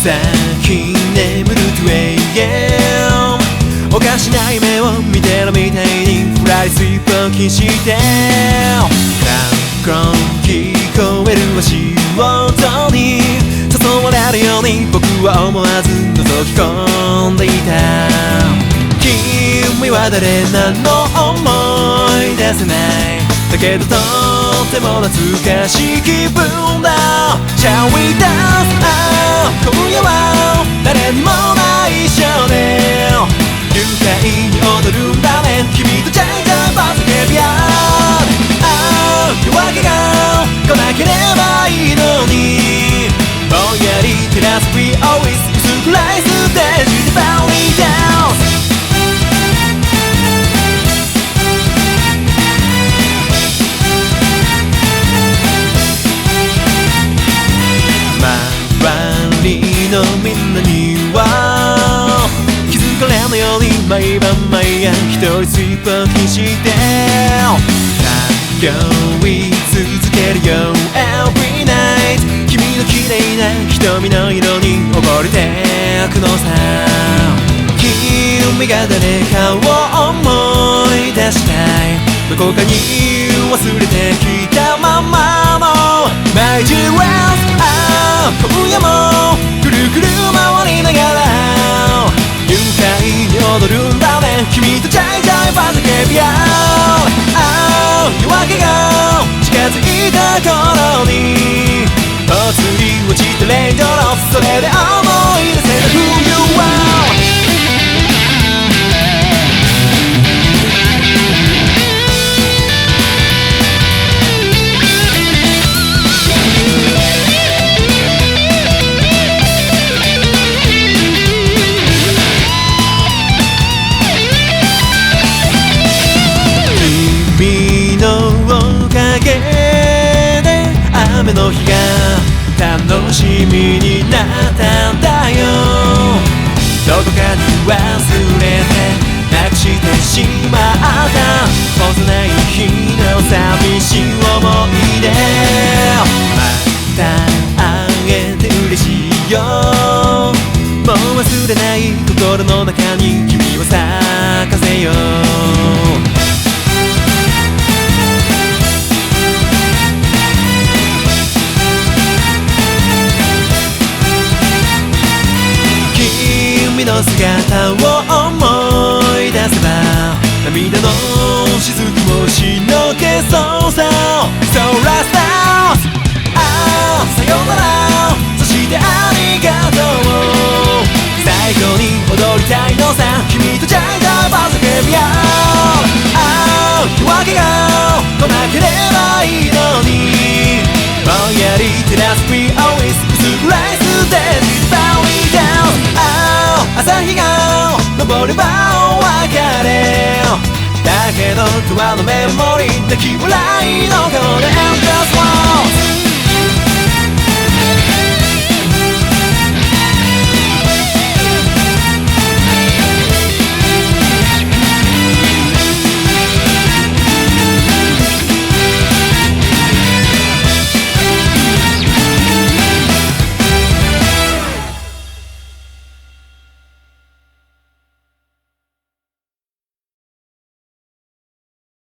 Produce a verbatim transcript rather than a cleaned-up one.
先眠ると永遠おかしな夢を見てるみたいにフライスイープを気してカンコン聞こえる足音に誘われるように僕は思わず覗き込んでいた君は誰なの思い出せないだけどとっても懐かしい気分だ Shall we dance? ああ今夜は誰にも内緒で愉快に踊るんだね君とジャイジャイバズケビアああ夜明けが来なければいいのにぼんやり照らす We always 薄暗いステージで Belly Dance周りのみんなには気づかれぬように毎晩毎夜一人スイープを気して通い続けるよ Every night 君の綺麗な瞳の色に溺れてくのさ君が誰かを思い出したいどこかに忘れてきたままのマイジーラス今夜もくるくる回りながら愉快に踊るんだね君とジャイジャイバズケビアああ夜明けが近づいた頃にぽつり落ちたレインドロップそれで思い出せた Who you are雨の日が楽しみになったんだよどこかに忘れてなくしてしまった幼い日の寂しい思い出また会えて嬉しいよもう忘れない心の中に君を咲かせよう君の姿を思い出せば涙の雫もしのけそうさ So last dance ああさよならそしてありがとう最後に踊りたいのさ君とジャイジャイバズケビアああ夜明けが来なければいいのにぼんやり照らす We always 薄暗いステージ Belly Dance朝日が昇ればお別れだけど永遠のメモリー泣き笑いの顔で Endless Walls